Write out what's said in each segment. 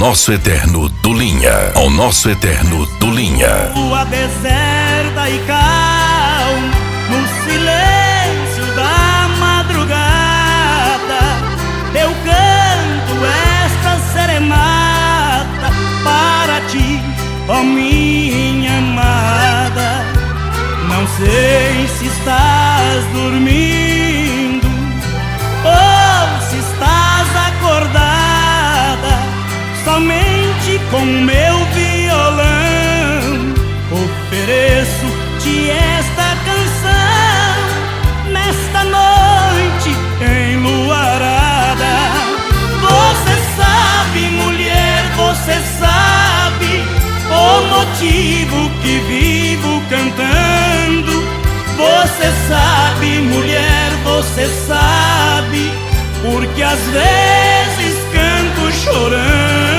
nosso eterno do Linha. Ao nosso eterno do Linha. Rua deserta e calma, no silêncio da madrugada, eu canto esta serenata para ti, ó minha amada. Não sei se estás dormindo ou se estás acordada. Somente com meu violão ofereço-te esta canção nesta noite enluarada. Você sabe, mulher, você sabe o motivo que vivo cantando. Você sabe, mulher, você sabe, porque às vezes canto chorando.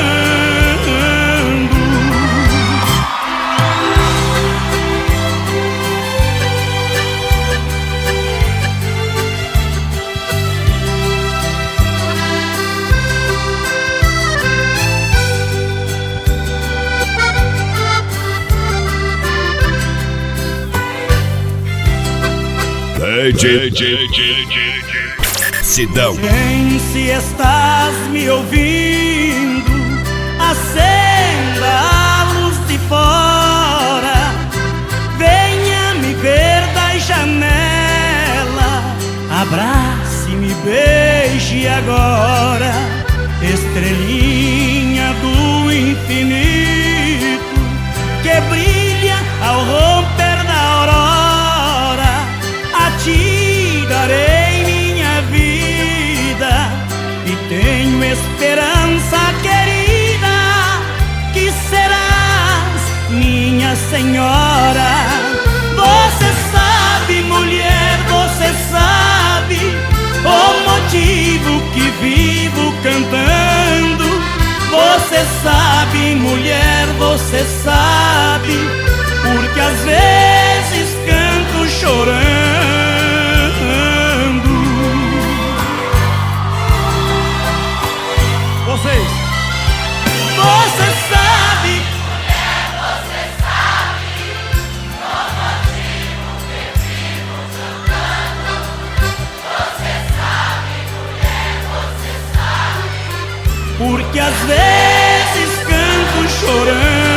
Sidão. Bem, se estás me ouvindo, acenda a luz de fora, venha me ver da janela, abrace-me, beije agora, estrelinha do infinito que brilha ao romper da aurora. A ti darei minha vida e tenho esperança, querida, que serás minha senhora. Você sabe, mulher, você sabe o motivo que vivo cantando. Você sabe, mulher, você sabe, porque às vezes canto chorando. Vocês. Você sabe, mulher, você sabe o motivo que vivo cantando. Você sabe, mulher, você sabe, porque às vezes canto chorando.